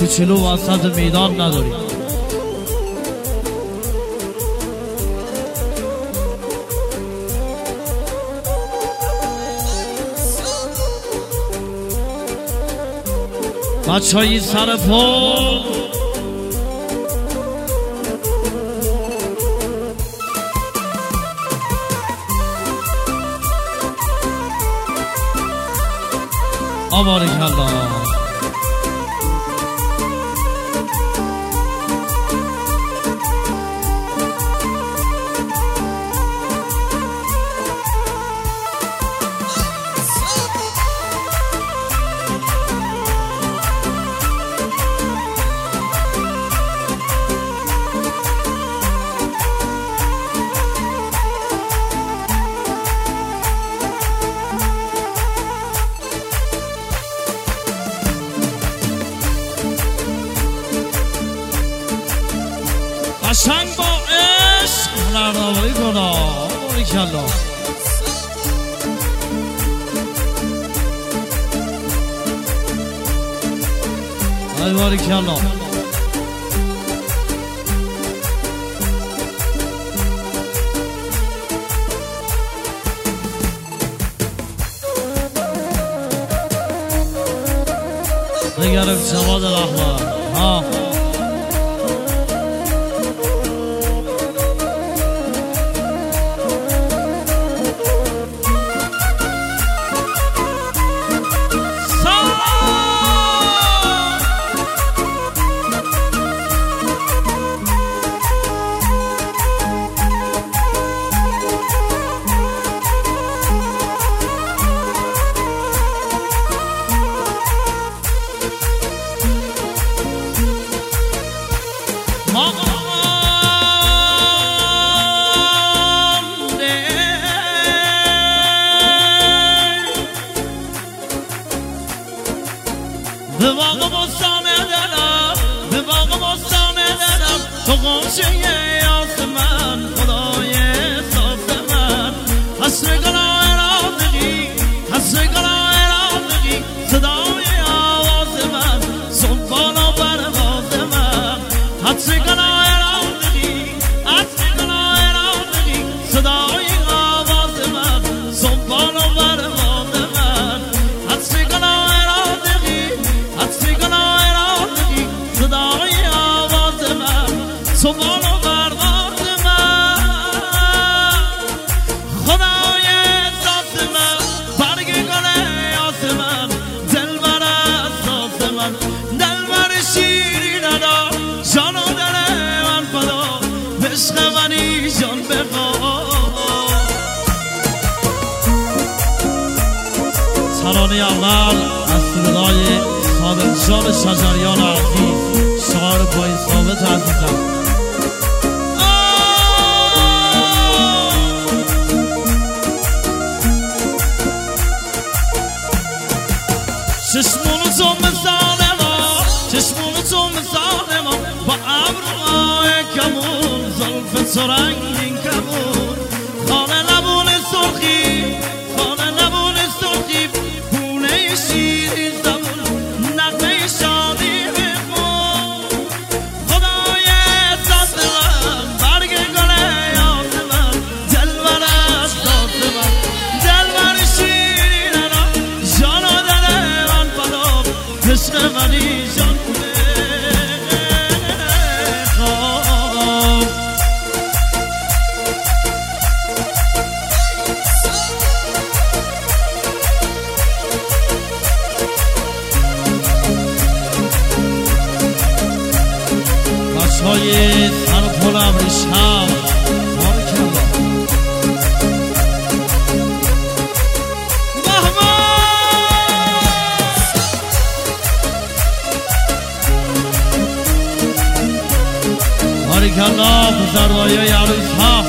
کوچولو وسط میدان نداریم. بچه‌های سر پل آبارکالله. قشنگ با عشق نردآوری کنه. باریکالله. ای باریکالله. بگرم جواد رحمان ها به باغ بستانه دلم، به باغ بستانه دلم، تو غنچه یاس من، خدای احساس من. حسر گناه رافقی، حسر گناه رافقی، صدای آواز من، سنبال و پرواز من. حسر گناه رافقی، حسر گناه رافقی، صدای آواز من، سنبال و پرواز من. حسر گناه صدای آواز من، سنبال و پرواز من. خدای احساس من، برگ گل یاس من، دلبر اساس من، دلبر شیرین ادا، جان و دل من فدا، عشق منی جان بخواه. ترانه اول از صدای صادق جان شجریان عزیز، شعار پای ثابت عزیزم. چشمون تو مثال ما، چشمون تو مثال ما، با ابروهای کمون، زلف تو رنگین کمون، خانه لبون سرخی، خانه لبون سرخی، پونه شیرین زبون، نغمه شادی بخون. خدای احساس من، برگ گل یاس من، دلبر اساس من، دلبر شیرین انا، جان و دل من فدا، عشق منی جان بخواه. بچه‌های سر پل ابریشم، باریکالله. باریکالله بزرگوارای عروس ها.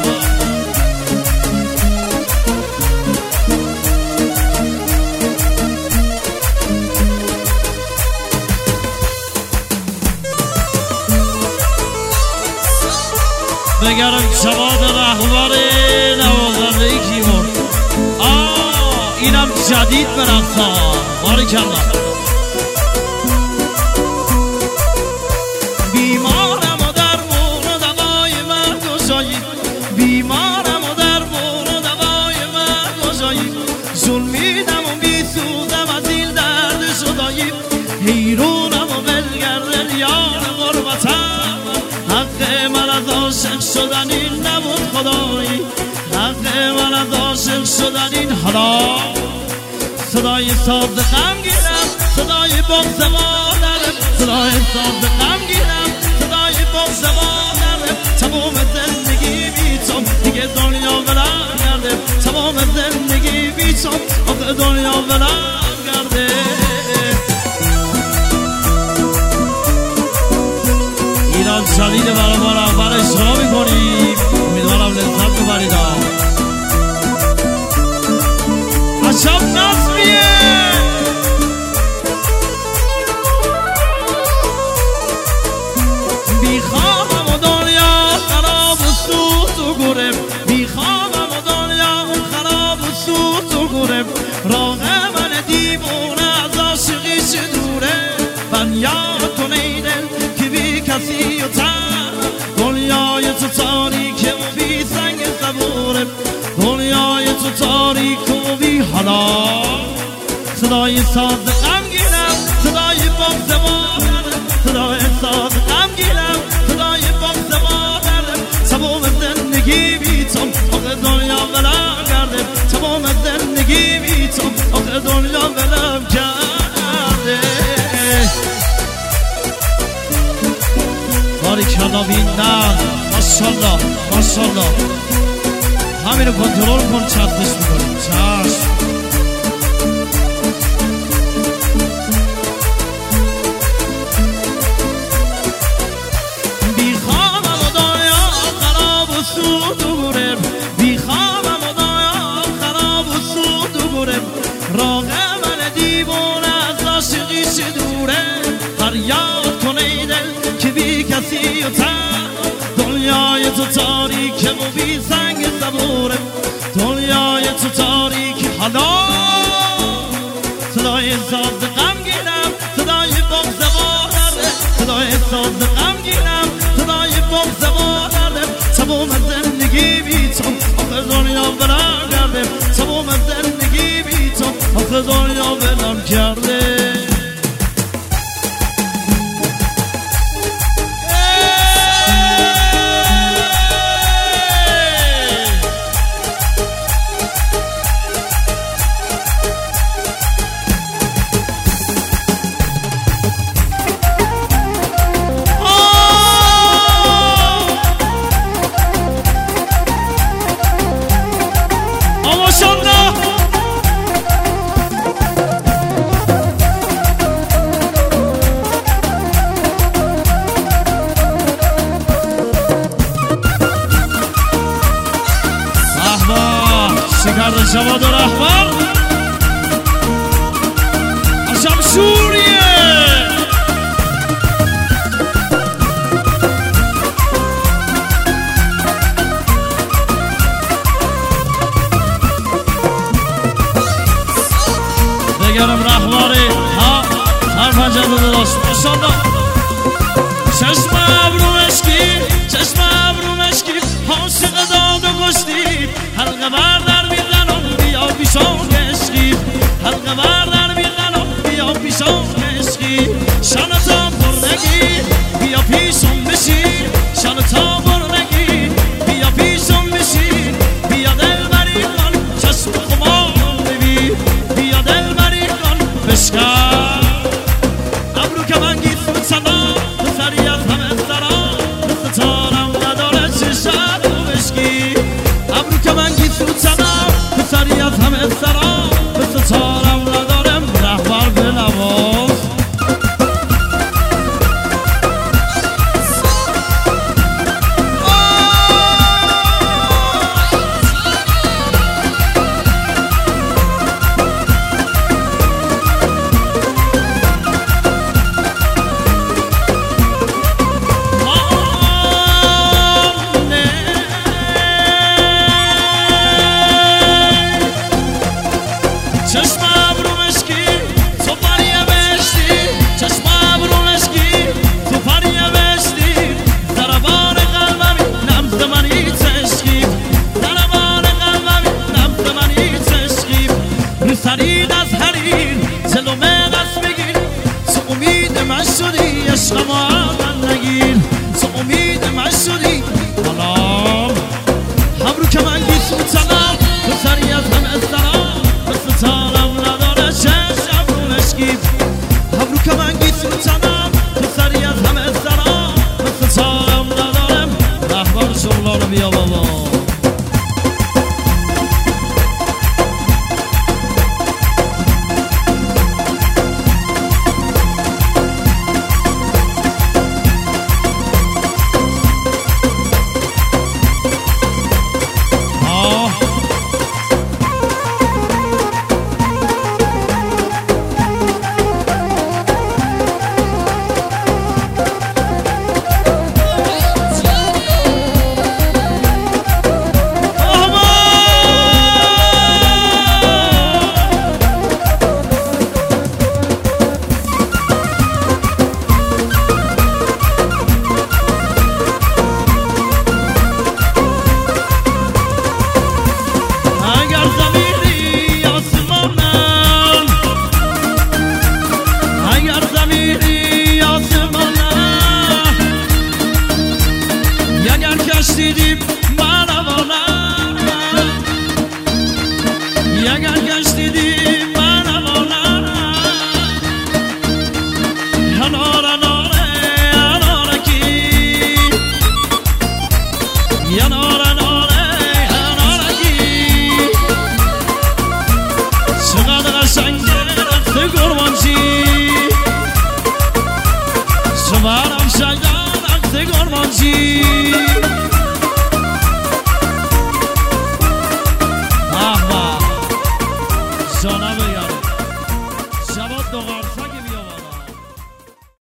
بگرم جواد رهبر نوازنده کیبورد. اینم جدید به رقصا. باریکالله. شدن این نبود خدایی، حق من از عاشق شدن این. حالا صدای ساز غمگینم، صدای بغض مادرم، صدای ساز غمگینم، صدای بغض مادرم. تمام زندگی بی تو دیگه دنیا ولم کرده، تمام زندگی بی تو آخه دنیا ولم کرده. ایران شدید برای ما رهبر اجرا میکنیم، امیدوارم لذت ببرید. عجب نظمیه. بیخوابم و دنیا خراب و سوت و گرم، بیخوابم و دنیا خراب و سوت و گرم. راه من دیوونه از عاشقی چه دوره، من یاد کن ای دل که بی کسی و تن، دنیای تو تاریک و بی سنگ صبوره، دنیای تو تاریک و بی. حالا صدای ساز غمگینم، صدای بغض مادرم، صدای ساز غمگینم، صدای بغض مادرم. تمام زندگی بی تو آخه دنیا ولم کرده، تمام زندگی بی تو آخه دنیا ولم کرده. باریکلا بیندن، ماشالله ماشالله. همینو کنترل کن، چسبش میکنیم. چشم. بیخوابم و دنیا خراب و سود و گرم، بیخوابم و دنیا خراب و سود و گرم. راه من دیوونه از عاشقی چه دوره، فریاد کن ای دل که بی کسی و تن، دنیای تو تاریک و بی سنگ صبوره، دنیای تو تاریک. حالا صدای ساز غمگینم، صدای بغض مادرم، صدای ساز غمگینم، صدای بغض مادرم. تمام زندگی بی تو آخه دنیا ولم کرده، تمام زندگی بی تو آخه دنیا ولم کرده. شکرد جواد و رهبر عجب شوریه. بگرم رهبری ها هر پنجه داشت. ماشالله. چشم ابرو مشکی، چشم ابرو مشکی، عاشق داد و گشتی، حلقه بردر میزنم بیا پیشان عشقی، حلقه بردر میزنم بیا پیشان عشقی. شانتا برنگی بیا پیشم بشین، شانتا برنگی بیا پیشم بشین. بیا دل بری کن چشم خمام ببین، بیا دل بری کن بشکن. ابرو که من گیسم سلام سری از همه سرام، ستارم نداره چشم و بشکی. ابرو که من گیسم بیا بابا دیدیم من والا اگر گشت دیدیم من والا هناره ناره هناره کی هناره ناره هناره کی چقدر قشنگه رخت قربانچی سوارم شایدن رخت قربانچی